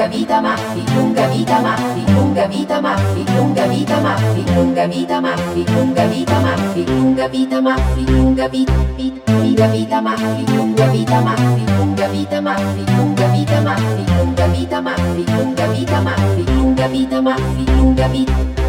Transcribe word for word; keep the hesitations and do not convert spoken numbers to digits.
lunga vita Maffi, lunga vita Maffi, lunga vita Maffi, lunga vita Maffi, lunga vita Maffi, lunga vita Maffi, lunga vita Maffi, lunga vita, vita, vita, vita Maffi, lunga vita Maffi, lunga vita Maffi, lunga vita Maffi, lunga vita Maffi, lunga vita Maffi, lunga vita Maffi, lunga vita